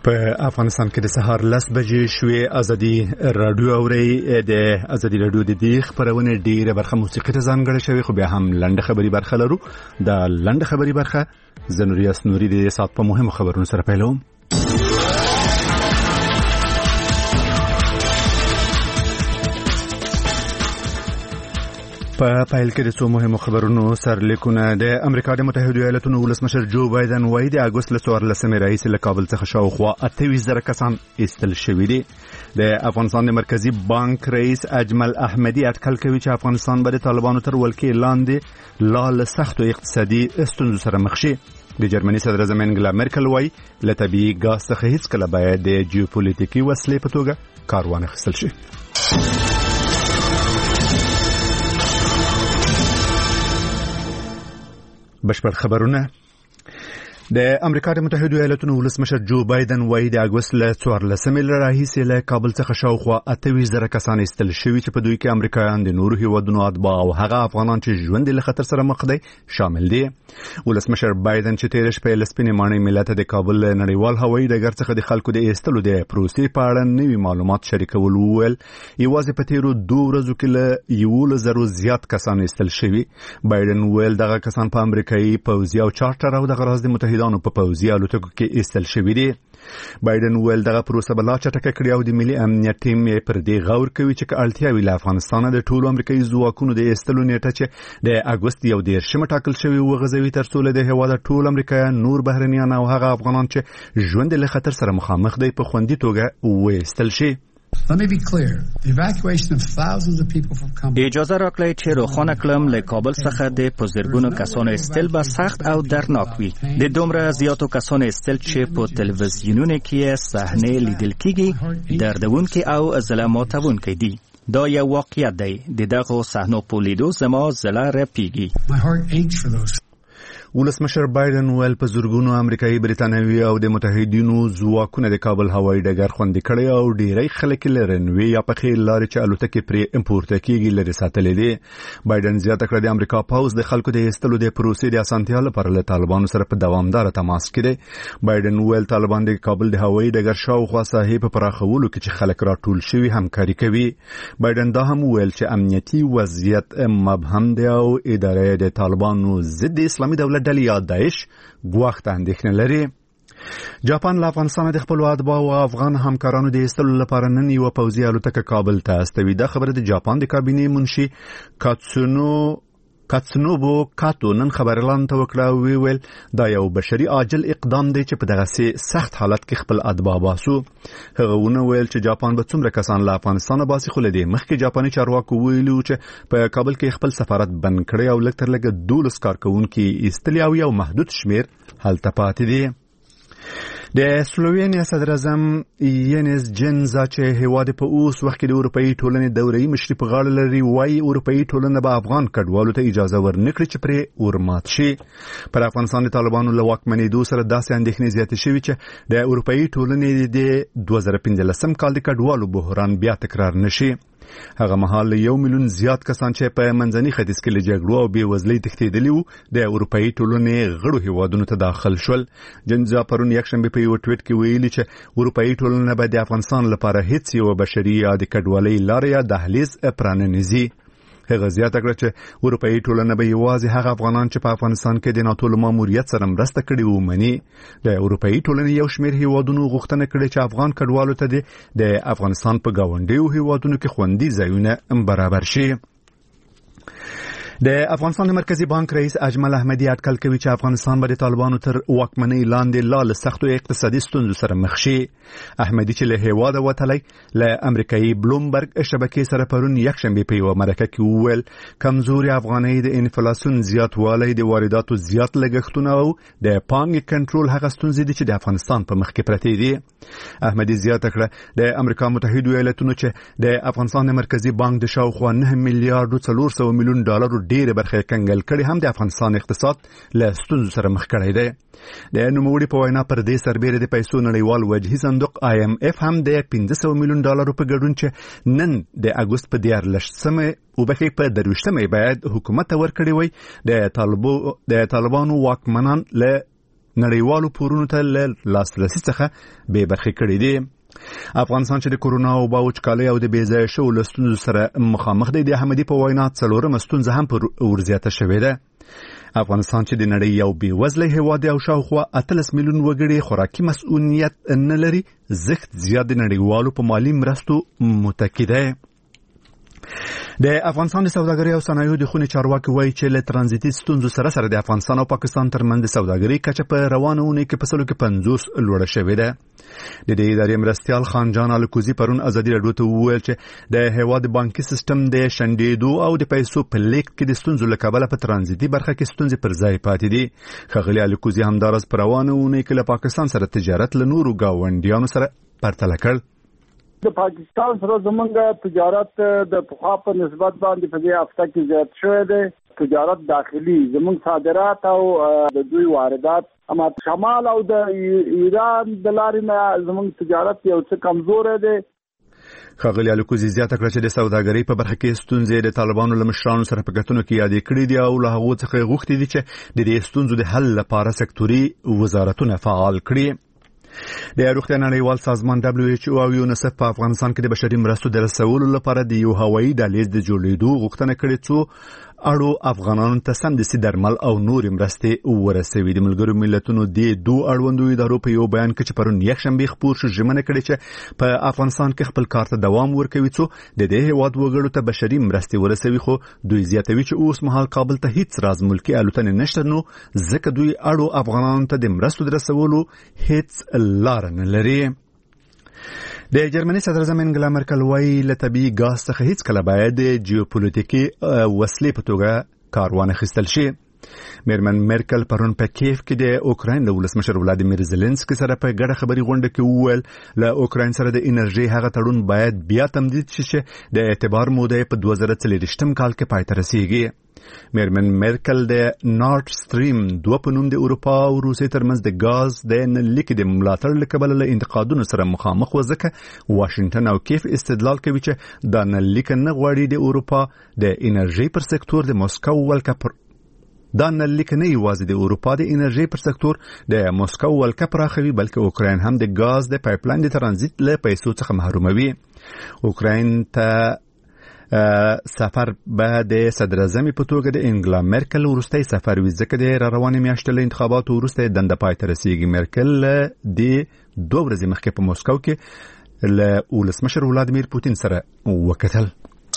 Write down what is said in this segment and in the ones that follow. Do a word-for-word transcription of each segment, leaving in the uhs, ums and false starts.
په افغانستان کې د سهار لس بجې شوې ازادي رادیو اوري د ازادي رادیو د دې خبرونه ډیره برخه موسیقي ته ځانګړې شوی خو بیا هم لنډه خبري برخه لرو د لنډه خبري برخه زنوریاس نوري د سات په مهمو خبرونو سره پیلوم. په پایل کې د څو مهمو خبرونو سرلیکونه د امریکا د متحده ایالاتونو ولسمشر جو بایدن وايي د اگست له څوارلسمې راهیسې له کابل څخه شاوخوا اته ویشت زره کسان ایستل شوي دي. د افغانستان د مرکزی بانک رئیس اجمل احمدی اټکل کوي چې افغانستان به د طالبانو تر ولکې لاندې لا له سختو اقتصادي ستونزو سره مخ شي. د جرمني صدر اعظم انګلا مرکل وايي له طبيعي ګاز څخه هیڅ کله باید د جیوپولیټیکي وسلې په توګه کار وانه خیستل شي. بشپړ خبرونه. د امریکا د متحده ایالاتونو ولسمشر جو بایدن وايي د اگست له څوارلسمې راهیسې له کابل څخه شاوخوا اته ویشت زره کسان ایستل شوي چې په دوی کې امریکایان د نورو هیوادونو اتباع او هغه افغانان چې ژوند له خطر سره مخ دي شامل دي. ولسمشر بایدن چې تیر شپه له سپینې ماڼۍ ملت د کابل نړیوال هوایي ډګر څخه د خلکو د ایستلو د پروسې په اړه نوي معلومات شریکول وویل یوازې په تیرو دوه ورځو کې له یو زرو زیات کسان ایستل شوي. بایدن ویل دغه کسان په امریکایي پوځي او چارټر او د غراض د متحدانو په پوځي الوتکو کې ایستل شوي دي. بایدن ویل دغه پروسه بلا چټکه کړې او د ملي امنیت ټیم یې پر دې غور کوي چې اړتیا وی له افغانستان د ټولو امریکایي ځواکونو د ایستلو نیټه چې د اگست یو دیرشمه ټاکل شوی و غزوي تر څو له هوا د ټول امریکایان نور بهرنیان او هغه افغانان چې ژوند له خطر سره مخامخ دي په خوندي توګه وایستل شي. Let me be clear. The evacuation of thousands of people from Kabul. اجازه راکړئ چې روخانه کلم له کابل څخه د پوزرګونو کسانو استل به سخت او درناک وي. د دومره زیاتو کسانو استل چې په تلویزیونونو کې صحنه لیدل کیږي دردونکي او زړه ماتونکي دي. دا یو واقعیت دی. د دغه صحنو په لیدو زما زړه رپیږي. My heart aches for those. ولسمشر بایدن ویل په زورګونو امریکایي بریتانوي او د متحدینو ځواکونه د کابل هوایي ډګر خوندي کړي او ډیری خلک لرنوي یا په خیر لارې چې الوتکې پرې امپورټ کیږي لري ساتلې دي. بایدن زیاته کړه د امریکا پوز د خلکو د ایستلو د پروسې د اسانتیا لپاره له طالبانو سره په دوامدار تماس کې دي. بایدن ویل طالبان د کابل د هوایي ډګر شاوخوا ساحې په پراخولو کې چې خلک راټول شوي همکاري کوي. بایدن دا هم ویل چې امنیتي وضعیت مبهم دی او ادارې د طالبانو ضد اسلامي دولت ډلې یا داعش ګواښ ته اندېښنه لري. جاپان له افغانستان د خپل اتباع او افغان همکارانو د ایستلو لپاره نن یو پوځي الوتکه کابل ته استوي. دا خبره د جاپان د کابینې منشي کاتسونو کاتسنوبو کاتو نن خبرلان ته وکړه ویل دا یو بشري عاجل اقدام دی چې په دغه سخت حالت کې خپل اتباع باسو. هغه ونه ویل چې جاپان به څومره کسان له افغانستان باسي خو لدی مخکې جاپاني چارواکو ویلو چې په کابل کې خپل سفارت بند کړی او لکه تر لګه دولس کارکونکو ایستلی او یو محدود شمیر هلته پاتې دي. د سلووینیا صدر اعظم ینس جنزا چې هیواد په اوس وخت کې د اروپאי ټولنې دوري مشري په غاړه لري وايي اروپאי ټولنه به افغان کډوالو ته اجازه ورنکړي چې پرې ورمات شي. پر افغانستان د طالبانو له واکمنېدو سره داسې اندېښنې زیاتې شوي چې د اروپאי ټولنې د دوه زره پنځلسم کال د کډوالو بحران بیا تکرار نشي. هغه مهال یو میلیون زیات کسان چې په منځني ختیځ کې له جګړو او بېوزلۍ تښتېدلي وو د اروپאי ټولنې غړو هیوادونو ته داخل شول. جنزا پرون یکشنبه په یو ټویټ کې ویلي چې اروپאי ټولنه به د افغانستان لپاره هیڅ یو بشري یا د کډوالۍ لاره یا دهلیز پراننځي. هغه زیاته کړه چې اروپאי ټولنه به یوازې هغه افغانان چې په افغانستان کې د ناتو له ماموریت سره مرسته کړې ومني. د اروپאי ټولنې یو شمېر هیوادونو غوښتنه کړې چې افغان کډوالو ته د افغانستان په گاونډیو هیوادونو کې خوندي ځایونه برابر شي. د افغانستان د مرکزی بانک رئیس اجمل احمدی اټکل کوي چې افغانستان به د طالبانو تر واکمنۍ لاندې لا له سختو اقتصادي ستونزو سره مخ شي. احمدی چې له هیواده وتلی له امریکایي بلومبرګ شبکې سره پرون یکشنبه په یو مرکه کې وویل کمزوري افغانۍ د انفلاسیون زیاتوالی د وارداتو زیات لګښتونه او د پانګې کنټرول هغه ستونزې دي چې د افغانستان په مخ کې پرتې دي. احمدی زیاته کړه د امریکا متحده ایالاتونو چې د افغانستان د مرکزی بانک د شاوخوا نه میلیارډ څلور سوه میلیون ډالر ډېر برخه کنګل کړي هم د افغانستان اقتصاد له ستونزو سره مخ کړی دی. د نوموړي په وینا پر دې سربېره د پیسو نړیوال وجهي صندوق آی ایم اف هم د پنځه سوه میلیون ډالرو په ګډون چې نن د اګوست په دیارلسمه او بخې په درویشتمه باید حکومت ورکړي وي د طالبو د طالبانو واکمنان له نړیوالو پورونو ته له لاسرسي څخه بې برخې کړي دي. افغانستان چې د کورونا او باوچکالۍ او د بېځایه شو لستونزو سره مخامخ دی، د احمدي په وینا څلورمه ستونزه هم پر ورزیاته شوې ده. افغانستان چې د نړۍ یو بېوزلی هېواد دی او شاوخوا اتلس میلیون وګړي خوراکي مسؤلیت نه لري، زښت زیات د نړیوالو په مالي مرستو متکی دی. د افغانستان د سوداګرۍ او صنایعو د خونې چارواکي وایي چې له ترانزیتي ستونزو سره سره د افغانستان او پاکستان ترمنځ د سوداګرۍ کچه په روانه اونۍ کې په سلو کې پنځوس لوړه شوې ده. د دې ادارې مرستیال خان جان الکوزي پرون ازادي راډیو ته وویل چې د هېواد بانکي سیستم د شنډېدو او د پیسو په لیږد کې د ستونزو له کبله په ترانزیتي برخه کې ستونزې پر ځای پاتې دي. ښاغلي الکوزي همداراز په روانه اونۍ کې له پاکستان سره تجارت له نورو ګاونډیانو سره پرتله کړ. د پاکستان سره زمونږ تجارت د پخوا په نسبت باندې په دې هفته کې زیات شوی دی. تجارت داخلي زمونږ صادرات او د دوی واردات اما شمال او د ایران د لارې نه زمونږ تجارت یو څه کمزور دی. ښاغلي الکوزي زیاته کړه چې د سوداګرۍ په برخه کې ستونزې د طالبانو له مشرانو سره په کتنو کې یادې کړې دي او له هغو څخه غوښتي دي چې د دې ستونزو د حل لپاره سکتوري وزارتونه فعال کړي. د روغتیا نړیوال سازمان دبليو ایچ او او یونیسف په افغانستان کې د بشري مرستو د رسولو لپاره د یو هوایي دهلیز د جوړېدو غوښتنه کړې څو اړو افغانانو ته سمدستي درمل او نور مرستې ورسوي. د ملګرو ملتونو د دوه اړوندو ادارو په یو بیان کې چې پرون یکشنبه خپور شو ژمنه کړې چې په افغانستان کې خپل کار ته دوام ورکوي څو د دې هیواد وګړو ته بشري مرستې ورسوي، خو دوی زیاتوي چې اوس مهال کابل ته هیڅ راز ملکی الوتنې نشته، نو ځکه دوی اړو افغانانو ته د مرستو د رسولو هیڅ لار نه لري. د جرمني صدر اعظم انګلا مرکل وايي له طبيعي ګاز څخه هیڅ کله باید د جیوپولیټیکي وسلې په توګه کار وانه خیستل شي. میرمن مرکل پرون په کیف کې د اوکراین د ولسمشر ولادیمیر زيلنسکي سره په ګډه خبري غونډه کې وویل له اوکراین سره د انرژي هغه تړون باید بیا تمدید شي چې د اعتبار موده په دوه زره څلوېښتم کال کې پای ته رسیږي. میرمن مرکل د نارت سټریم دوه په نوم د اروپا او روسیې ترمنځ د ګاز د نلیک د ملاتړ له کبله له انتقادونو سره مخامخ وځکه واشنگټن او کیف استدلال کوي چې دا نلیک نه غواړي د اروپا د انرژي پر سکتور د موسکو ولکه پر دا نلیک نه یوازې د اروپا د انرژي پر سکتور د موسکو ولکه پراخوي بلکې اوکراین هم د ګاز د پایپلاین د ترانزیت له پیسو څخه محروموي. اوکراین ته سفر به د صدر اعظم په توګه د انګلا مرکل وروستي سفر وي، ځکه د را روانې میاشتې له انتخاباتو وروسته دنده پای ته رسیږي. مرکل د دوه ورځې مخکې په موسکو کې له ولسمشر ولادیمیر پوتین سره وکتل.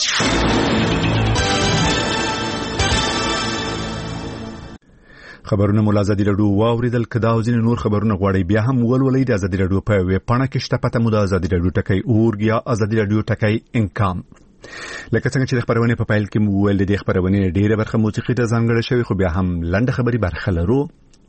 خبرونه مو ازادي راډیو واوریدل. کدا او ځینې نور خبرونه غواړي بیا هم ولولئ د ازادي راډیو په ویب پاڼه کې شته، پته مو د ازادي راډیو ټکی اورګ یا ازادي راډیو ټکی انکام. لکه څنګه چې د خبرونه په پایل کې مو ویل د خبرونه ډیره برخه موسیقي ته ځانګړې شوی، خو بیا هم لنډه خبري برخه لرو.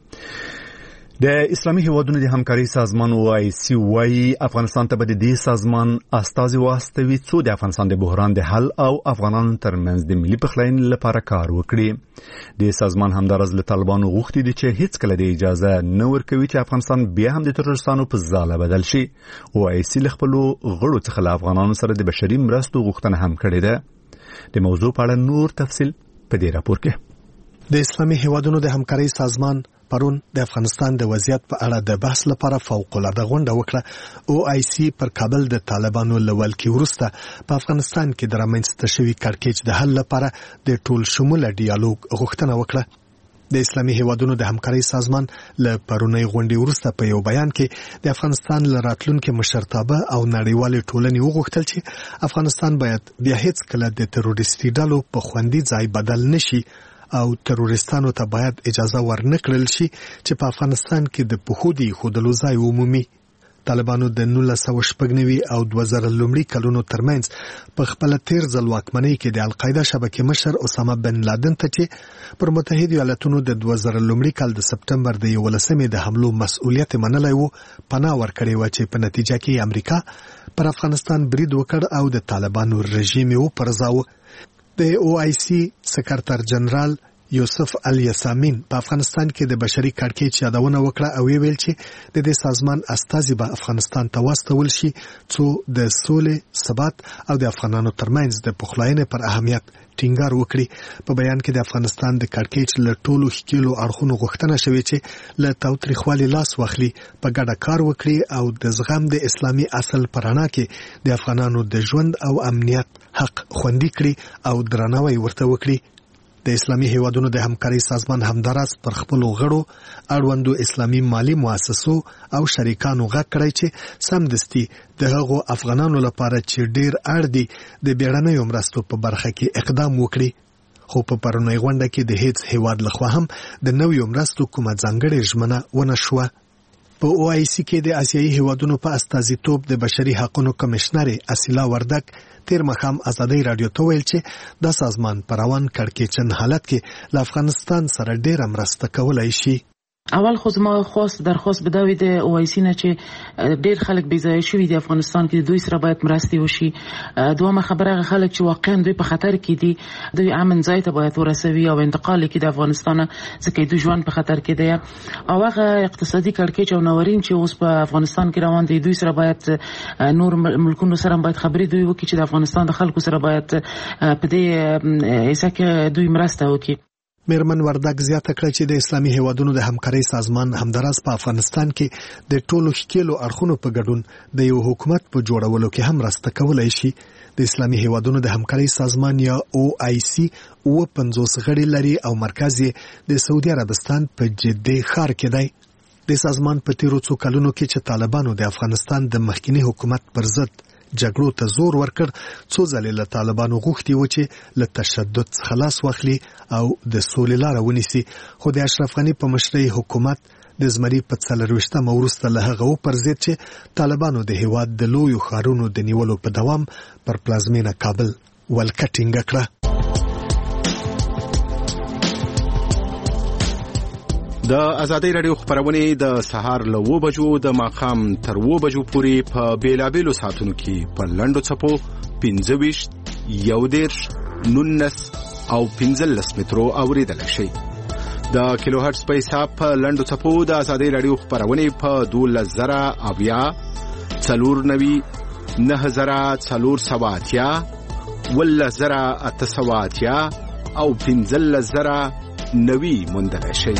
د اسلامي هیوادونو د همکاري سازمان او آی سی وايي افغانستان ته به د دې سازمان استازي واستوي څو د افغانستان د بحران د حل او افغانانو ترمنځ د ملي پخلاینې لپاره کار وکړي. د سازمان همدارز له طالبانو غوښتي دي چې هیڅ کله د اجازه نه ورکوي چې افغانستان بیا هم د ترورستانو په ځاله بدل شي. او آی سی له خپل غړو څخه له افغانانو سره د بشري مرستو غوښتنه هم کړې ده. د موضوع په اړه نور تفصیل په دې راپور کې. د اسلامي هیوادونو د همکاري سازمان پرون د افغانستان د وضعیت په اړه د بحث لپاره فوق العاده غونډه وکړه. او آی سی پر کابل د طالبانو لول کې ورسته په افغانستان کې د رامنځته شوي کړکېچ د حل لپاره د ټول شموله ډیالوګ غوښتنه وکړه. د اسلامي هیوادونو د همکاري سازمان له پرونی غونډې ورسته په یو بیان کې د افغانستان له راتلونکي مشرتابه او نړیوال ټولنې وغوښتل چې افغانستان باید بیا هیڅ کله د تروریستي ډلو په خوندي ځای بدل نشي او ترورستانو ته باید اجازه ورنکړل شي چې په افغانستان کې د پخودي خودلو ځای عمومي. طالبانو د نولس سوه شپږ نوي او دوه زره لومړي کلونو ترمنځ په خپل تیر ځل واکمنۍ کې د القاعده شبکې مشر اسامه بن لادن ته چې پر متحده ایالاتونو د دوه زره لومړي کال د سپټمبر د یولسمې د حملو مسؤلیت منلای وو، پناه ورکړی و چې په نتیجه کې امریکا پر افغانستان برید وکړ او د طالبانو رژیم یې وپرځاوه. د او آی سی سکرټر جنرال یوسف الیسامین په افغانستان کې د بشري کړکېچ یادونه وکړه او ویل چې د دې سازمان استازي به افغانستان ته واستول شي څو د سولې، ثبات او د افغانانو ترمنځ د پخلاینې پر اهمیت ټینګار وکړي. په بیان کې د افغانستان د کړکېچ له ټولو ښکېلو اړخونو غوښتنه شوې چې له تاوتریخوالي لاس واخلي، په ګډه کار وکړي او د زغم د اسلامي اصل په رڼا کې د افغانانو د ژوند او امنیت حق خوندي کړي او درناوی ورته وکړي. د اسلامي هیوادونو د همکارۍ سازمان همداراز پر خپلو غړو، اړوندو اسلامي مالی مؤسسو او شریکانو غږ کړی چې سمدستي د هغو افغانانو لپاره چې ډیر اړ دي د بیړنیو مرستو په برخه کې اقدام وکړي. خو په پرونی غونډه کې د هیڅ هیواد لخوا هم د نویو مرستو کومه ځانګړې ژمنه ونه شوه. په او آی سی کې د آسیایي هیوادونو په استازیتوب د بشري حقوقو کمشنر اسیلا وردک تیر مخام ازادي رادیو ته ویل چې دا سازمان په روان کړکېچن حالت کې له افغانستان سره ډېره مرسته کولای شي. اول خو زما خواست درخواست بداوی د او آی سی نه چې ډیر خلک بې ځایه شوي دي افغانستان کې، دوی سره باید مرستې وشي. دومره خبره هغه خلک چې واقعا دوی په خطر کې دي، دوی امن ځای ته باید ورسوي او انتقال کړي د افغانستان ځکه دوی ژوند په خطر کې دی. او هغه اقتصادي کړکېچ او ناورین چې اوس په افغانستان کې روان دي، دوی سره باید نور ملکونو سره باید خبرې دوی وکړي چې د افغانستان د خلکو سره باید په دې حصہ کې دوی مرسته وکړي. میرمن وردک زیاته کړه چې د اسلامي هیوادونو د همکارۍ سازمان همداراز په افغانستان کې د ټولو ښکېلو اړخونو په ګډون د یو حکومت په جوړولو کې هم مرسته کولای شي. د اسلامي هیوادونو د همکارۍ سازمان یا او آی سی اوه پنځوس غړي لري او مرکز یې د سعودي عربستان په جدې ښار کې دی. د سازمان په تیرو څو کلونو کې چې طالبانو د افغانستان د مخکنی حکومت پر ضد جګړو ته زور ورکړ، څو ځلې له طالبانو غوښتي و چې له تشدد خلاص واخلي او د سولې لاره ونیسي. خو د اشرف غني په مشرۍ حکومت د زمري په څلرویشتمه وروسته له هغه وپرځېد چې طالبانو د هیواد د لویو ښارونو د نیولو په دوام پر پلازمینه کابل ولکه ټینګه کړه. د ازادي رادیو خبرونه د سهار له و بجو د ماخام تر و بجو پورې په بیلابیلو ساعتونو کې په لندو چپو پنځه ویشت، یو دېرش، نولس او پنځلس مترو اوریدل شي. د کیلو هرتز په حساب په لندو چپو د ازادي رادیو خبرونه په دولس زره اویا، څلور نوي، نه زره څلور سوه اتیا، ولس زره اته سوه اتیا او پنځلس زره نوي موندل شي.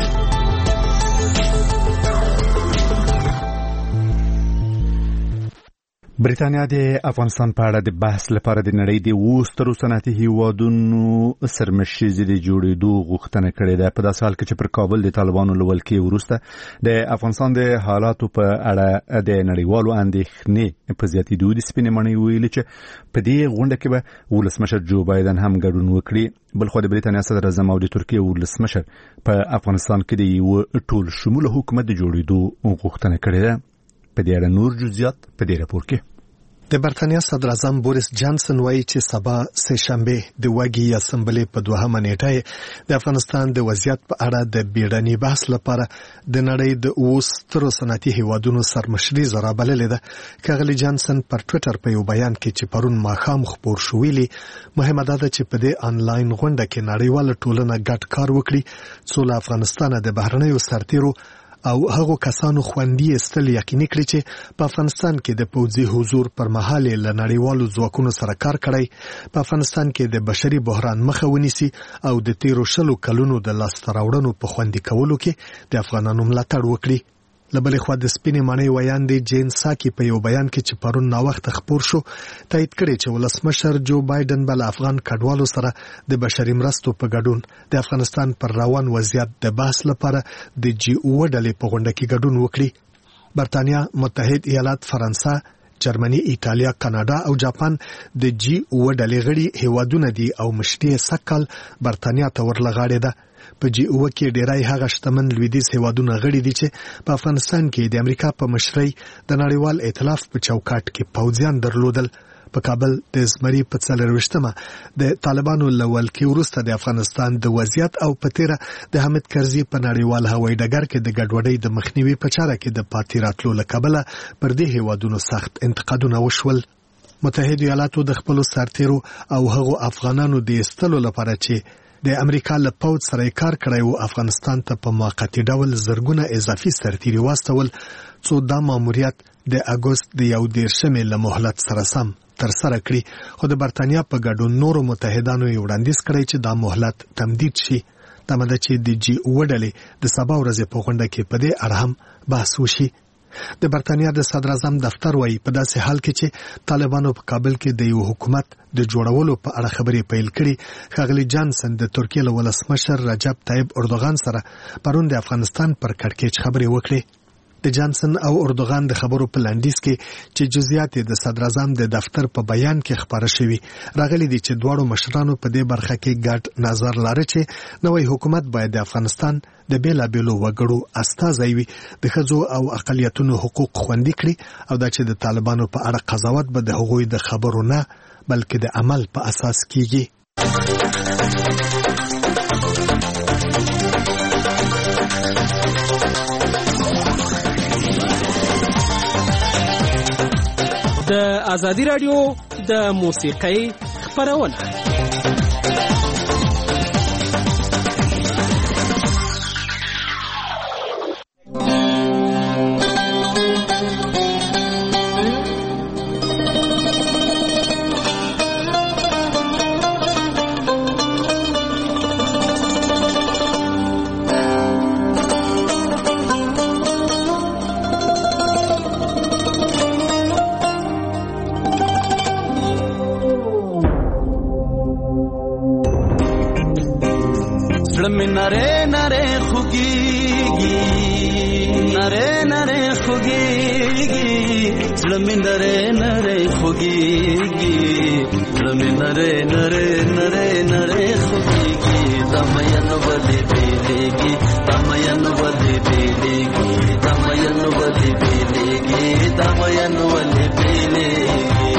برېټانیا د افغانستان په اړه د بحث لپاره د نړۍ د وسترو صنعتي هیوادونو سرمشيزي د جوړېدو غوښتنه کړې ده. په داسې حال کې چې پر کابل د طالبانو له ولکې وروسته د افغانستان د حالاتو په اړه د نړیوالو اندېښنې په زیاتېدو د سپینې مڼۍ ویلي چې په دې غونډه کې به ولسمشر جو بایدن هم ګډون وکړي. بلخو د برېټانیا صدر اعظم او د ترکیې ولسمشر په افغانستان کې د یو ټول شموله حکومت د جوړېدو غوښتنه کړې ده. په دې اړه نور جزئیات په دې راپور کې. د برتانیا صدر اعظم بوریس جانسن وایي چې سبا سه شنبه د وګي اسمبلی په دوهمه نیټه د افغانستان د وضعیت په اړه د بیړني بحث لپاره د نړۍ د وسترو صنعتي هیوادونو سرمشري زرا بللې ده. کاغلی جانسن پر ټوئیټر په یو بیان کې چې پرون ماښام خبر شو ویلي، مهمه ده چې په دې انلاین غونډه کې نړیواله ټولنه ګډ کار وکړي څو له افغانستان د بهرنیو سرتیرو او هغو کسانو خوندي استل یقیني کړي چې په افغانستان کې د پوځي حضور پر مهال له نړیوالو ځواکونو سره کار کړی، په افغانستان کې د بشري بحران مخه ونیسي او د تیرو شلو کلونو د لاسته راوړنو په خوندي کولو کې د افغانانو ملاتړ وکړي. له بلې خوا د سپینې مڼۍ ویاندې جین ساکي په یو بیان کې چې پرون ناوخته خپور شو تایید کړی چې ولسمشر جو بایدن به له افغان کډوالو سره د بشري مرستو په ګډون د افغانستان پر روان وضعیت د بحث لپاره د جی اوه ډلې په غونډه کې ګډون وکړي. برتانیا، متحد ایالات، فرانسه، جرمني، ایټالیا، کاناډا او جاپان د جی اوه ډلې غړي هیوادونه دي او مشري سکل برتانیا ته ورلغاړې ده. په جی اوه کې ډیرای هغه شتمن لویدیځ هیوادونه غړي دي چې په افغانستان کې د امریکا په مشرۍ د نړیوال ائتلاف په چوکاټ کې پوځیان درلودل. په کابل د زمري په څلرویشتمه د طالبانو له ولکې وروسته د افغانستان د وضعیت او په تیره د حامد کرزي په نړیوال هوایي ډګر کې د ګډوډۍ د مخنیوي په چاره کې د پاتې راتلو له کبله پر دې هیوادونو سخت انتقادونه وشول. متحد ایالاتو د خپلو سرتیرو او هغو افغانانو د ایستلو لپاره چې د امریکا له پوځ سره کار کړی او افغانستان ته په موقتی ډول زرګونه اضافي سرتیري واستول څو دا ماموریت د اګوست د یو دیرشمې له مهلت سره سم تر سره کړي خو د برتانیا په ګډون نورو متحدانو یې وړاندیز کړی چې دا مهلت تمدید شي دا مده چې د جی وډلې د سبا ورځې په غونډه کې په دې اړه هم بحث وشي د برتانیا د صدر اعظم دفتر وایي په داسې حال کې چې طالبانو په کابل کې د یو حکومت د جوړولو په اړه خبرې پیل کړي ښاغلي جانسن د ترکیې له ولسمشر رجب طیب اردوغان سره پرون د افغانستان پر کړکېچ خبرې وکړي د جانسن او اردوغان د خبرو په لاندیز کې چې جزئیات د صدر اعظم د دفتر په بیان کې خبره شوی راغلي دي چې دواړو مشرانو په دې برخه کې ګډ نظر لري چې نوې حکومت باید د افغانستان د بیلابېلو وګړو استازي وي د ښځو او اقلیتونو حقوق خوندي کړي او دا چې د طالبانو په اړه قضاوت به د هغوی د خبرو نه بلکې د عمل په اساس کیږي د ازادي رادیو د موسیقۍ خپرونه नरे नरे खुगीगी नरे नरे खुगीगी ज़्लमी नरे नरे खुगीगी ज़्लमी नरे नरे नरे नरे खुगीगी तमयन वली बेलेगी तमयन वली बेलेगी तमयन वली बेलेगी तमयन वली बेलेगी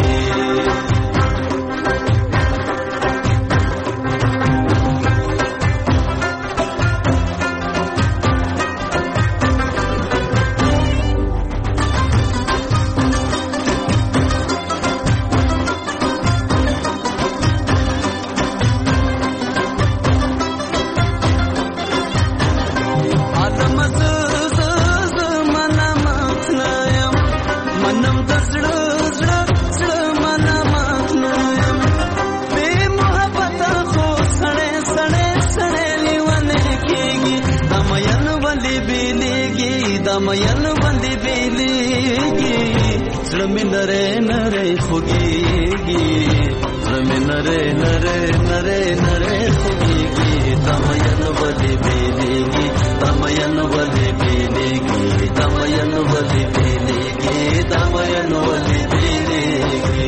दमयन बंदी बेलेगी ज़्लमी नरे नरे खुगीगी ज़्लमी नरे नरे नरे नरे खुगीगी दमयन बंदी बेलेगी दमयन बंदी बेलेगी दमयन बंदी बेलेगी दमयन बंदी बेलेगी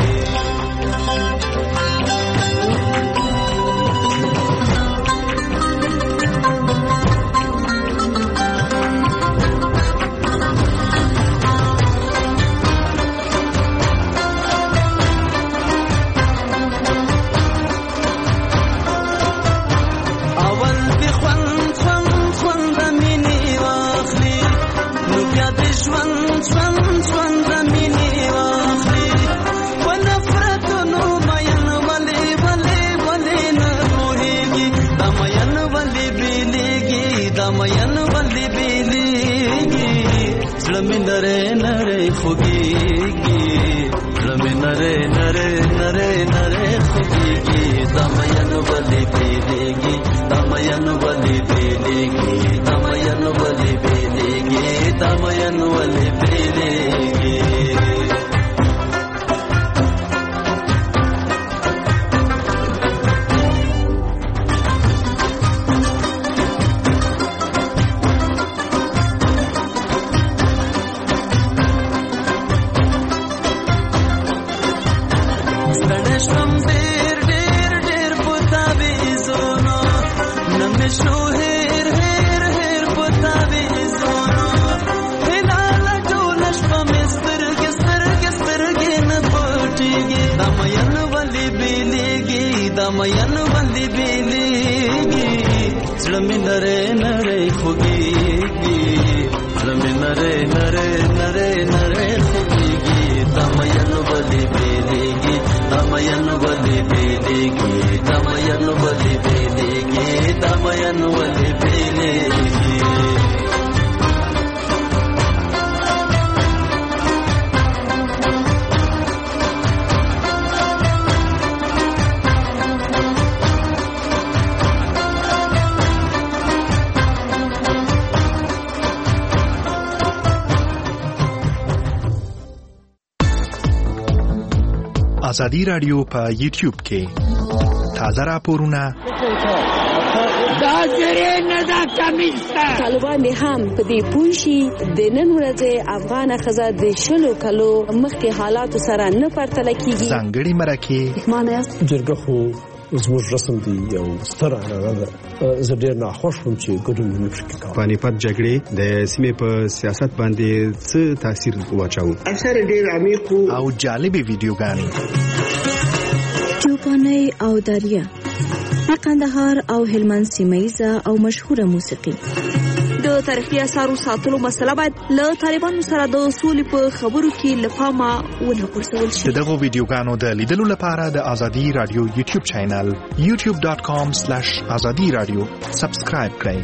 दमयन बंदी बेलेगी ज़्लमी नरे नरे खुगीगी ज़्लमी नरे नरे नरे नरे खुगीगी दमयन बंदी बेलेगी दमयन बंदी बेलेगी दमयन बंदी बेलेगी दमयन बंदी बेलेगी दमयन बंदी बेलेगी ज़्लमी नरे नरे खुगीगी ज़्लमी नरे नरे नरे नरे खुगीगी दमयन बंदी बेलेगी दमयन बंदी बेलेगी दमयन बंदी बेलेगी مین ولې بیلیږي ازادي رادیو په یوټیوب کې تازه راپورونه دا زری نه دا کمیستا طالبان هم په دې پوښي د نن ورځې افغان خزه د شلو کلو مخکې حالات سره نه پرتل کیږي ځانګړي مرکه مانه جرګه خو زموږ رسم دی یو ستر اړه ده زه ډېر ناخوښ وم چې ګډون مې پکې کاوه پانیپت جګړې د سیمې په سیاست باندې څه تاثیر واچاوه اکثر ډېر عمیق او جالبې ویډیوګانې چوپاني او دریا د قندهار او هلمند سیمایزه او مشهوره موسیقي د تاریخي اثارو ساتلو مسله باید له طالبانو سره د سولې په خبرو کې لپاره ونه غورځول شي. دغه ویډیوګانو د لیدلو لپاره د ازادي رادیو یوټیوب چینل یوټیوب ډاټ کام سلیش ازادي رادیو سبسکرایب کړئ.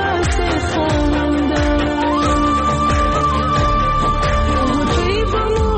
Bye.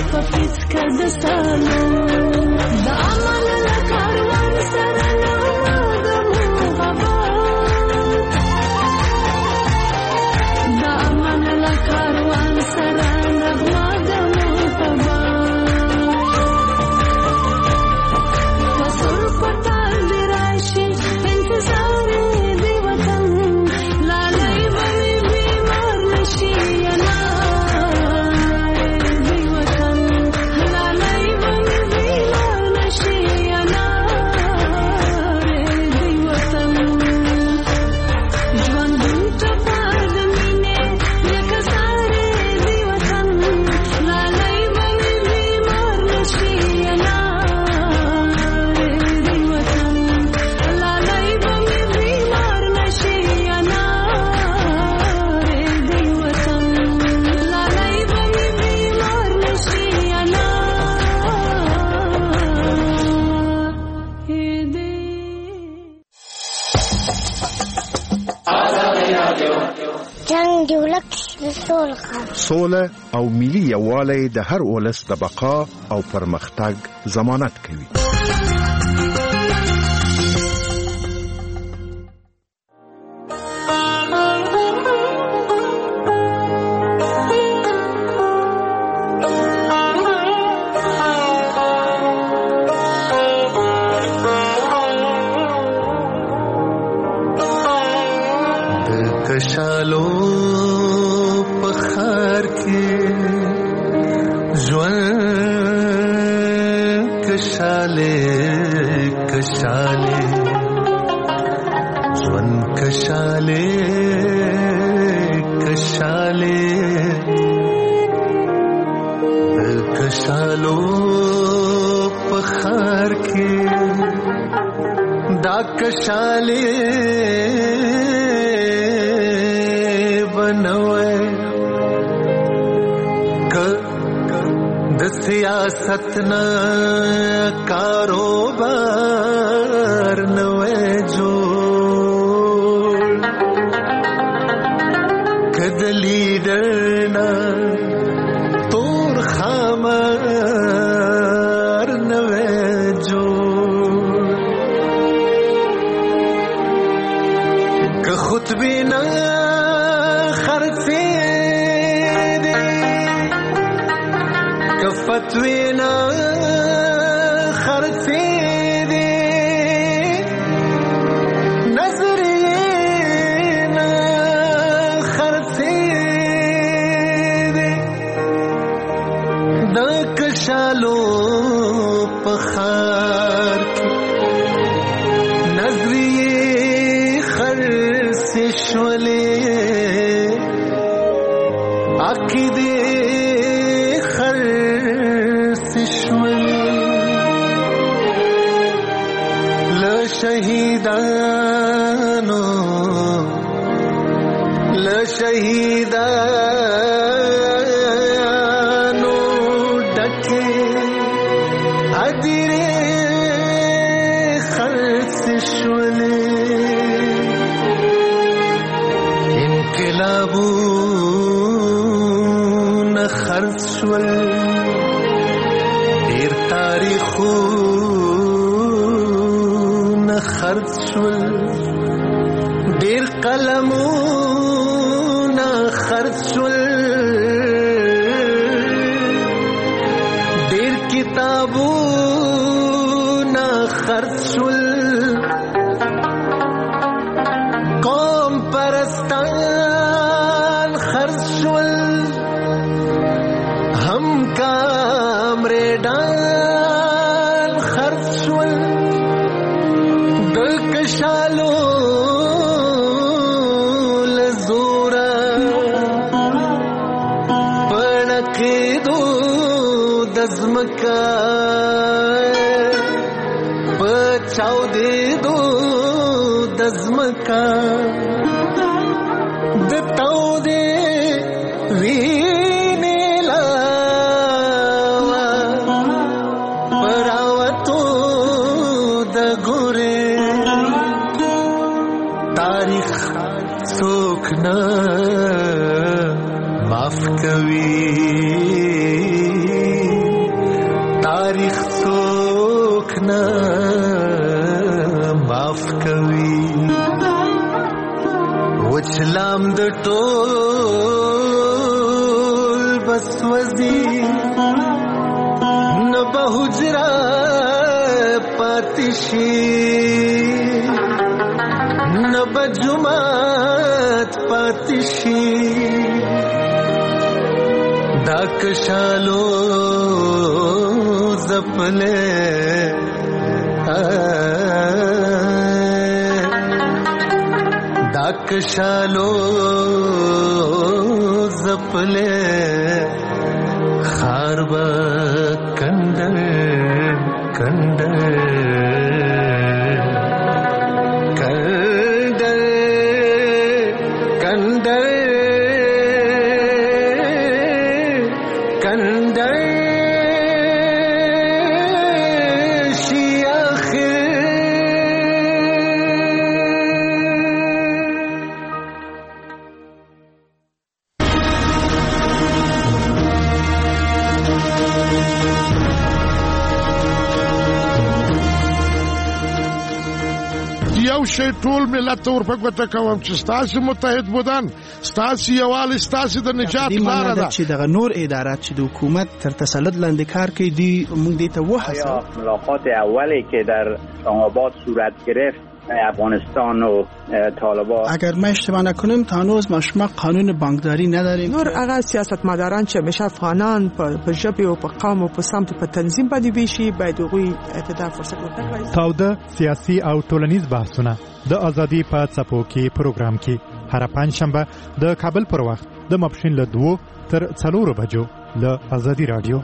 سوله او ملي یووالی د هر ولس د بقا او پرمختګ ضمانت کوي. کشالو پخار کې ژوند کشاله کشاله ژوند کشاله کشاله د کشالو پخار کې دا کشاله سیاست نا کاروبار نوے جو کد لیڈر نا تور خامار نوے جو کہ خود بھی نا خرچے فتوینا خرچے دے نظرینا خرچے دے دا کشالو پخار کی نظریے خرچ شولے آکی دے شهیدانو لشهیدانو ډکه ادیره خرڅ شولې انقلابونه خرڅ شول ډېر تاریخو خرڅ شول ډېر قلمونه خرڅ شول ډېر کتابونه خرڅ شول قوم پرستان خرڅ شول هم کامریډان خرڅ شول کشالو لزورا پړکېدو دزمکا پچاودېدو دزمکا د تاودې وینې لاوا پراوتو د ګورې تاریخ څوک نه معاف کوي تاریخ څوک نه معاف کوي وچلام د ټول بس وزي نه به حجره پاتې شي نه به جومات پاتې شي دا کشالو زپلے دا کشالو زپلے خار با کندر کندر کندر کندر کندر شي ټول ملت ته ورپګوته کوم چې ستاسو متحد بودن ستاسو یوال ستاسو د نجات لاره ده چې دغه نور ادارات چې د حکومت تر تسلط لاندې کار کوي دی موږ دې ته وحسه ملاقات اولی که در اسلام‌آباد صورت گرفت افغانستان و طالبان اگر ما اشتباه نکنیم تا هنوز ما شما قانون بانکداری نداریم نور هغه سیاستمداران چې همیشه افغانان په ژبه او په قوم او په سمت په تنظیم باندې ویشي باید هغوی اعتدال فرصت ورکړي. تاوده سیاسي او ټولنیز بحثونه د ازادي په څپو کې پروګرام کې هر پنځ شنبه د کابل پر وخت د ماپښین له دوه تر څلورو بجو له ازادي رادیو.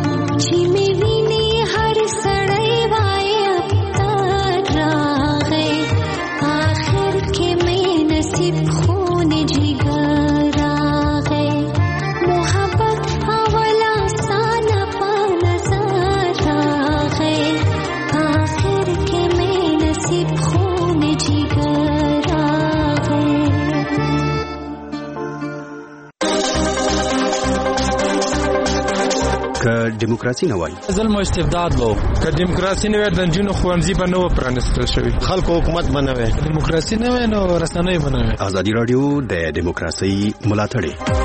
Hey دیموکراسي نه وایي. ظلم او استبداد وو. که دیموکراسي نه وای د جنونو خوانځي به نو پرانستل شوی. خلکو حکومت بنوي. دیموکراسي نه وای نو رسنۍ بنوي. ازادي رادیو د دیموکراسي ملاتړی.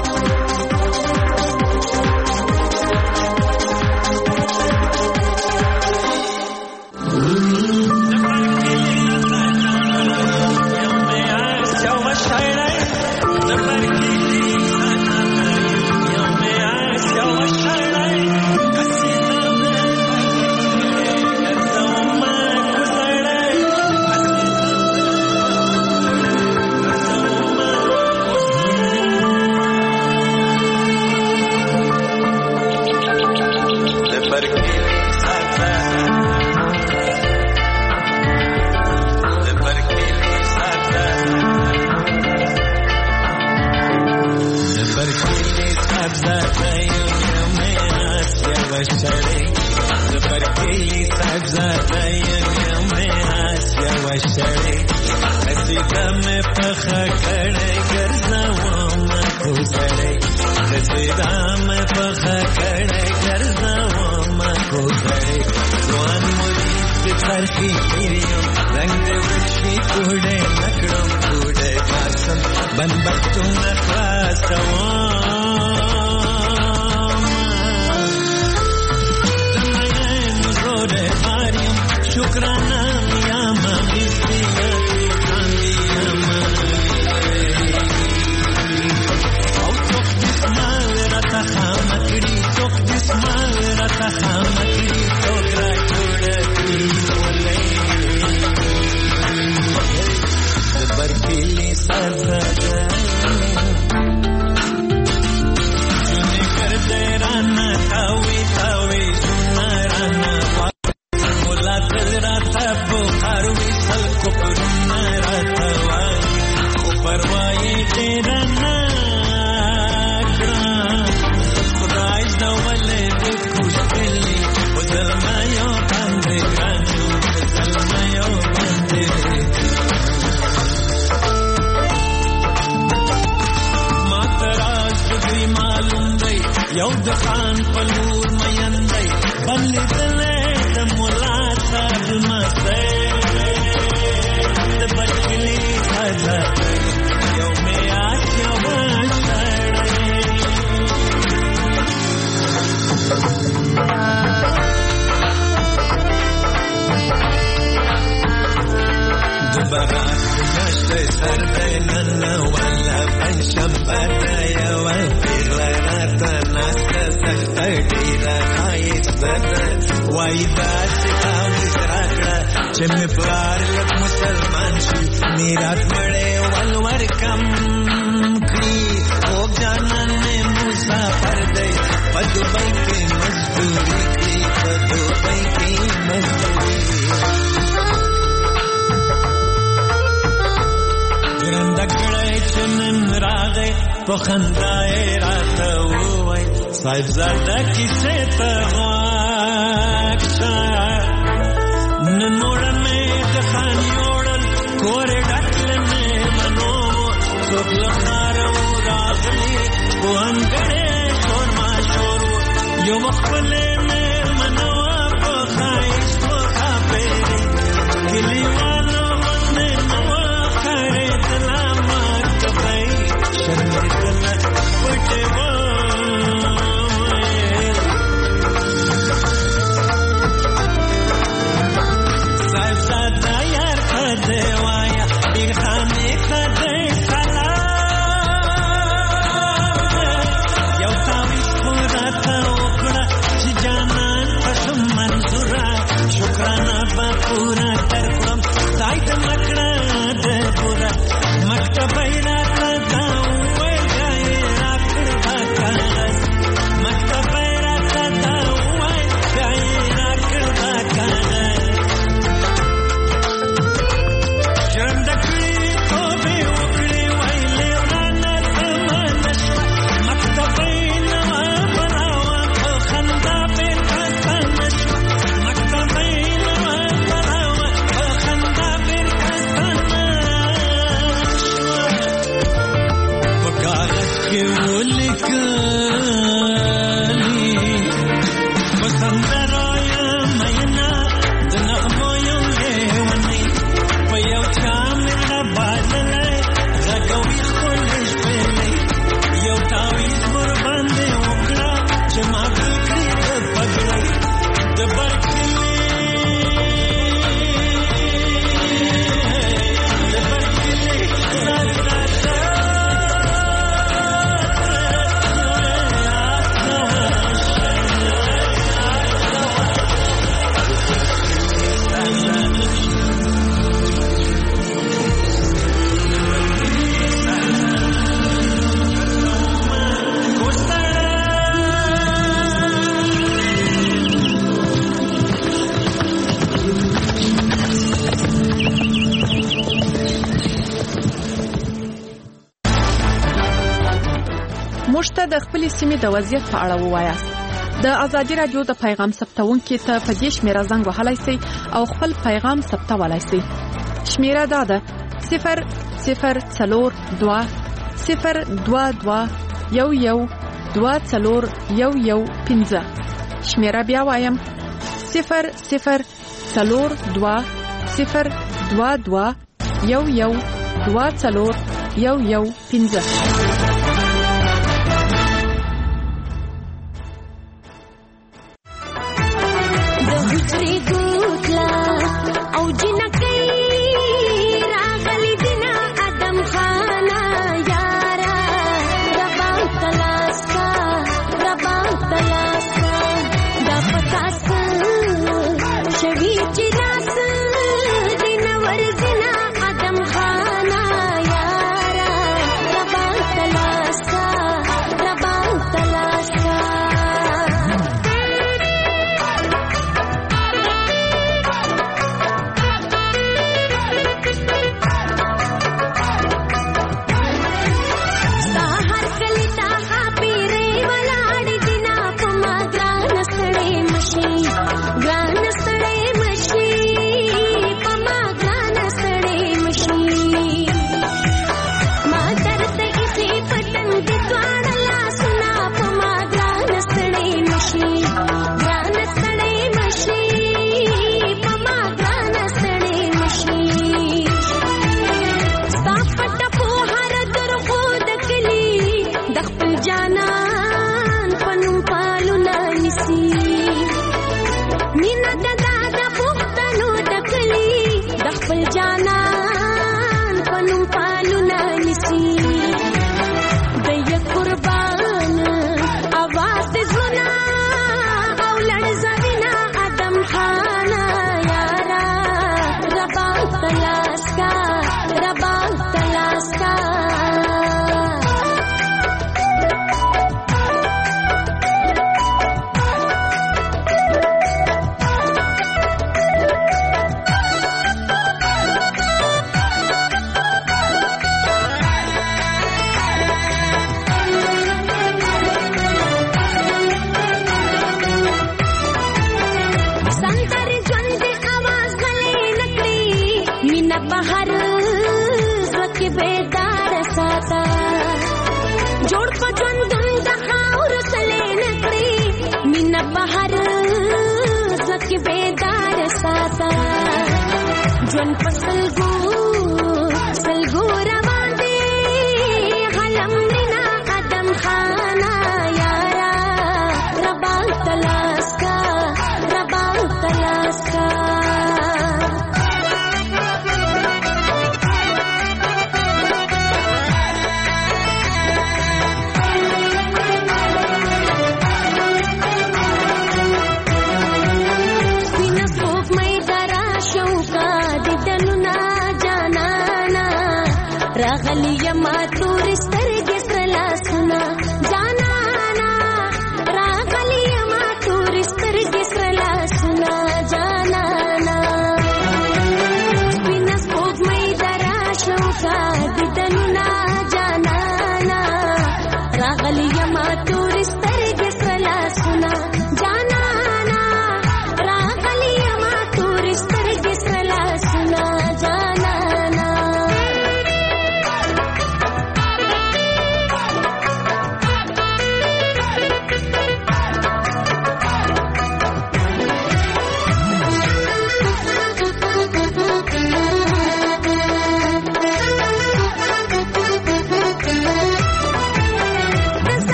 ته د خپل سیمې د وضعیت په اړه ووایاست. د ازادي رادیو د پیغام ثبتونکو ته په دې شمیره زنګ وهلای شئ او خپل پیغام ثبتولای شئ. شمیره دا ده صفر صفر څلور دوه صفر دوه دوه یو یو دوه څلور یو یو پنځه. شمیره بیا وایم صفر صفر څلور دوه صفر دوه دوه یو یو دوه څلور یو یو پنځه.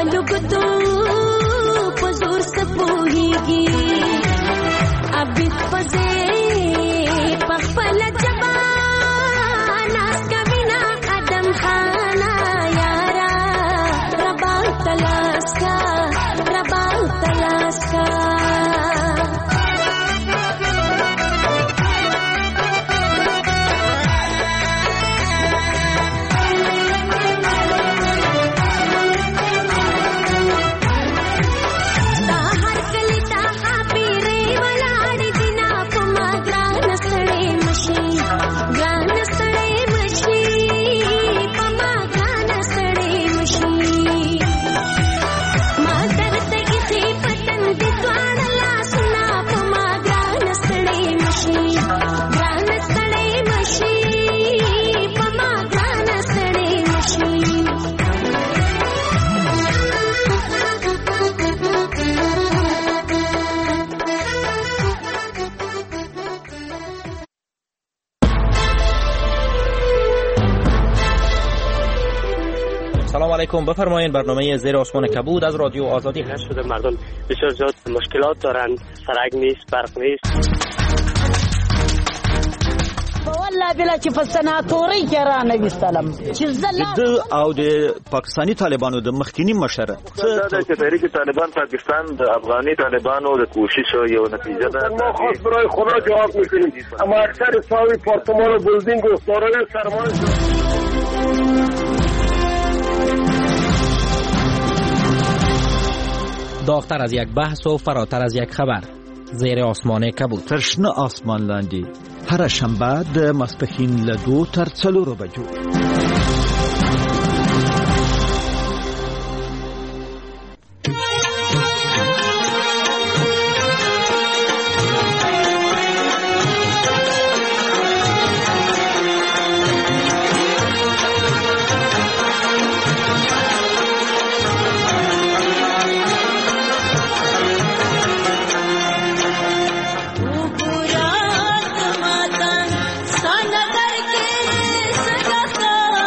लुगतू पजूर सपोहीगी अभी पजे पखपल जबान आस्का बिना कदम खाना यारा रबा तलाश का रबा तलाश का علیکم. بفرمایید برنامه زیر آسمان کبود از رادیو آزادی هست. شده مردم بسیار زیاد مشکلات دارن، سرک نیست، برق نیست. والله بلا چې په سناتوري کې را نه وستلم چې زله او د پاکستانی طالبانو د مخکینی مشر څه چې تحریک طالبان پاکستان د افغاني طالبانو د کوشش یو نتیجه ده. ما خاص برای خدا جواب میکنیم. اما اکثر ساوی پارتمان و بلدینگ و سارای سرمایه داغتر از یک بحث و فراتر از یک خبر. زیر آسمان کبود. ترشنه آسمان لاندې هر شنبه د ماسپښین له دوه تر څلورو بجو. Sana dar ke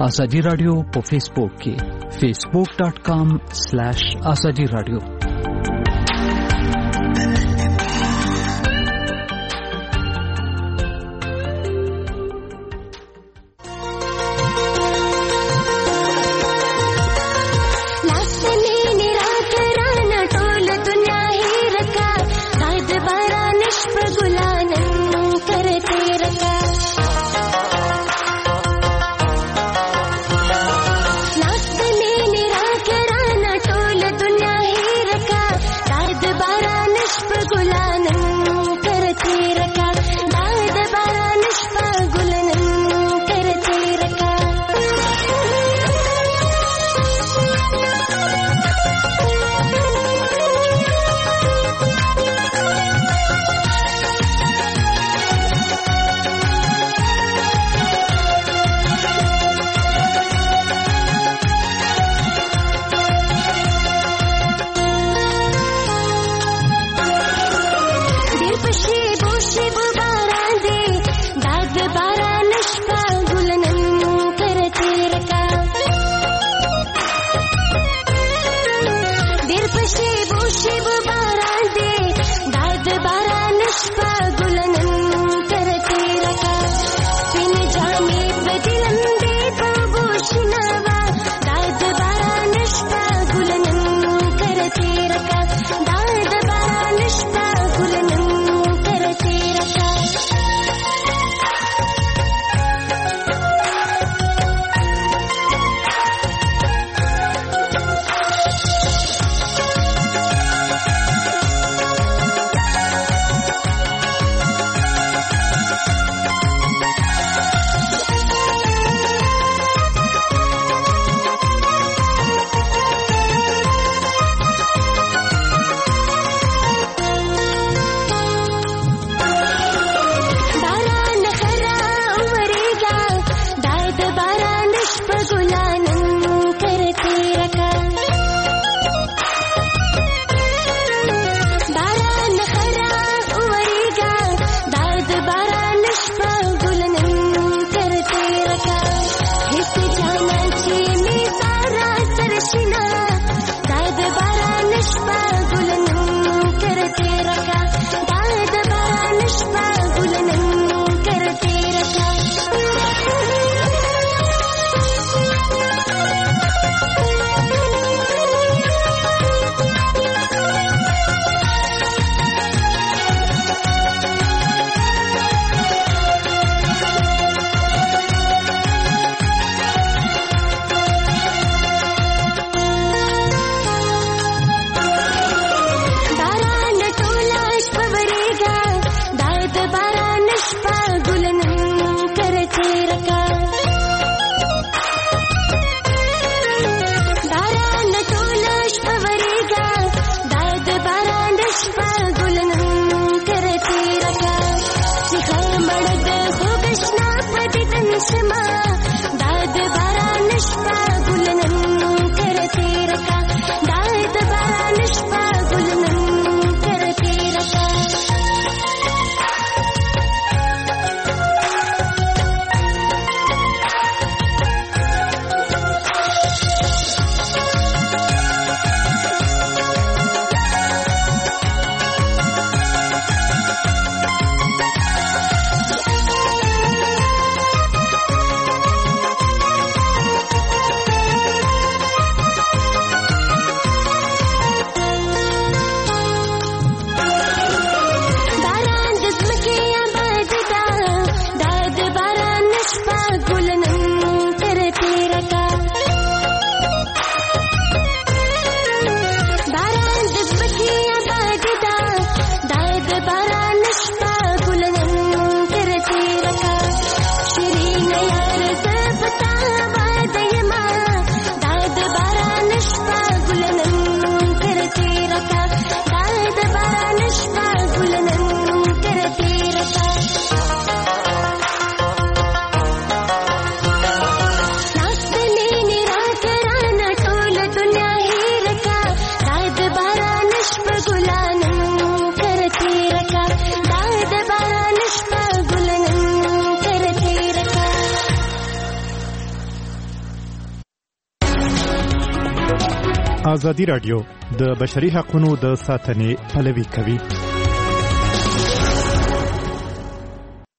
ازادي رادیو په فیسبوک کې facebook dot com slash azadi radio. नाश्ते में निराकराना टोल दुनिया ही ازادي رادیو د بشري حقوقو د ساتنې پلوي کوي.